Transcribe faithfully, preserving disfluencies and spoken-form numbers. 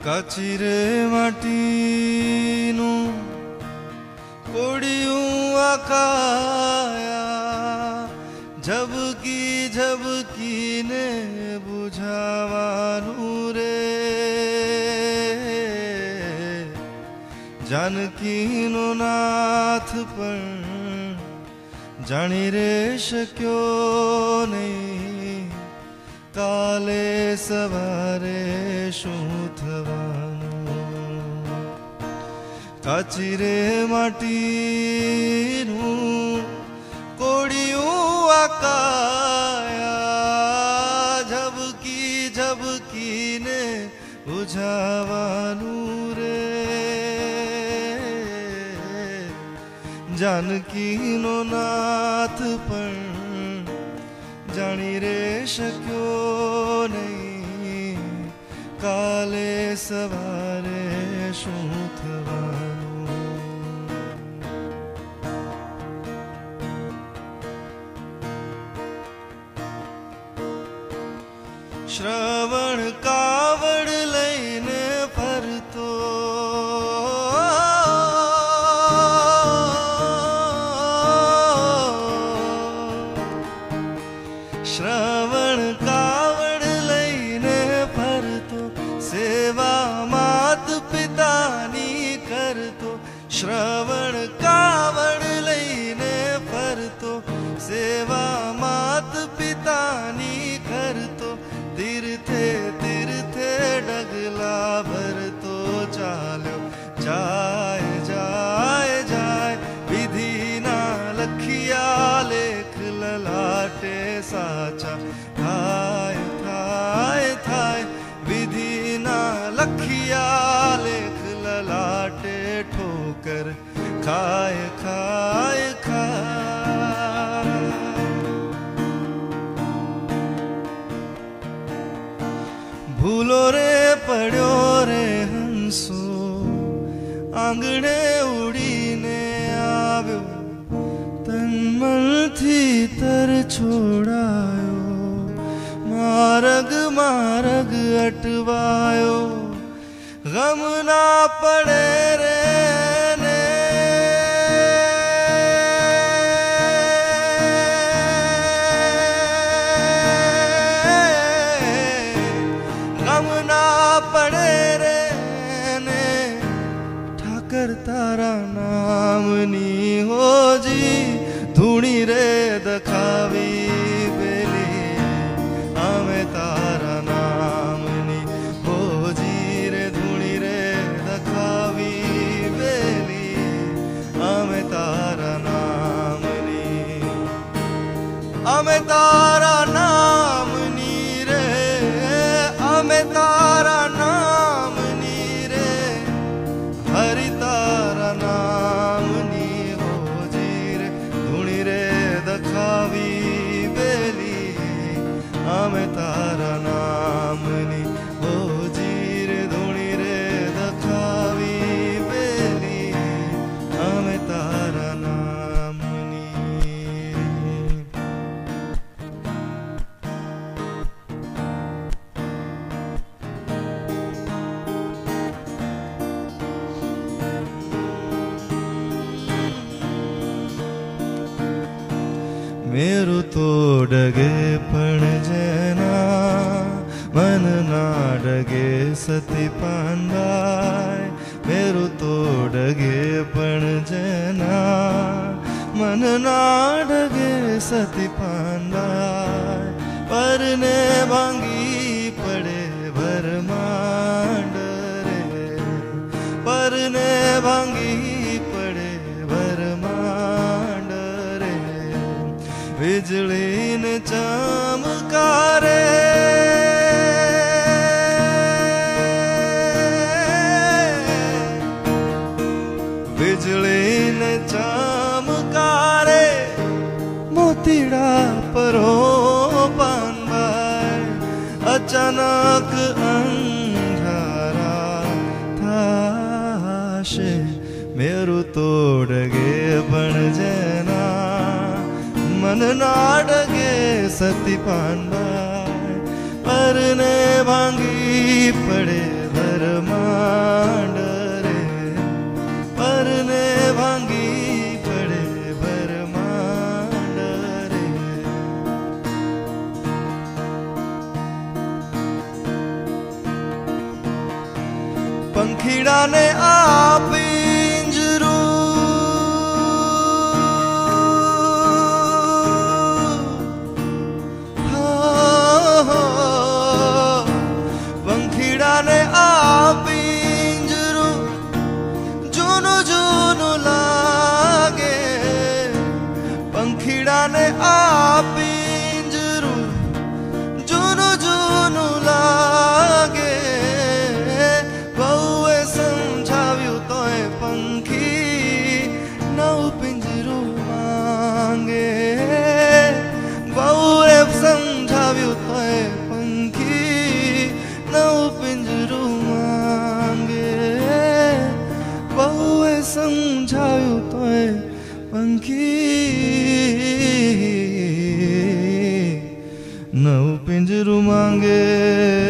કાચી રે માટીનું કોડિયું આકાયા ઝબકી ઝબકીને બુઝાવાનું રે જાનકીનો નાથ પણ જાણી રે શક્યો નહીં કાલે સવારે શું થવાનું કાચી રે માટીનું કોડિયું આકાયા ઝબકી ઝબકીને બુઝાવાનું રે જાનકીનો નાથ પણ જાણી રે શક્યો નહીં કાલે સવારે શું થવાનું શ્રવણ કાવડ લઈને ફરતો શ્રવણ કાવડ લઈને ફરતો સેવા માત પિતાની કરતો શ્રવણ કાવડ લઈને ફરતો સેવા માત પિતાની કરતો તીર્થે તીર્થે ડગલા ભરતો ચાલ્યો જાય જાય જાય વિધિના લખિયા લેખ લલાટે સાચા થાય થાય થાય વિધિના લખિયા લેખ લલાટે ઠોકર ખાય ખાય ખાય ભૂલો રે પડ્યો રે હંસો આંગણે ઉડીને આવ્યો તન મનથી તર છોડાયો માર્ગ માર્ગ અટવાયો ગમ ના પડે રે ને ગમ ના પડે રે ને ઠાકર તારા નામની હોજી ધૂણી રે દખાવી પેલી અમે તારા નામની હોજી રે ધૂણી રે દખાવી પેલી અમે તારા નામની અમે તારા નામની રે અમે તારા નામની રે હરિ તારા નામની હોજી રે ધૂણી રે દખાવી બેલી અમે તારા નામની હોજી રે ધૂણી રે દખાવી બેલી અમે તારા નામની મેરું તો ડગે પણ જેના મન ના ડગે સતી પાંડાય મેરું તો ડગે પણ જેના મન ના ડગે સતી પાંડાય પરને ભાંગી પડે ભરમાંડ રે પરને ભાંગી પડે ભરમાંડ રે વીજળીને ચમકારે વીજળીને ચમકારે મોતીડા પરો પાનભાઈ અચાનક અંધારા થાશે મેરું તો ડગે પણ જેના મન ના ડગે સતી પાંડાય પરને ભાંગી પડે भरमांड रे परने भांगी पड़े भरमांड रे। पंखीड़ा ने आप पिंजरू ने आप पिंजरू जुनू जुनू लागे। पंखीड़ा ने आप पिंजरू जुनू जुनू लागे। बहुए समझाव्यू तोय पंखी नव पिंजरू मांगे। बहुए समझाव्यू तोय पंखी नव पिंजरू मांगे। बहुए समझाव्यू तोय पंखी नव पिंजरू मांगे।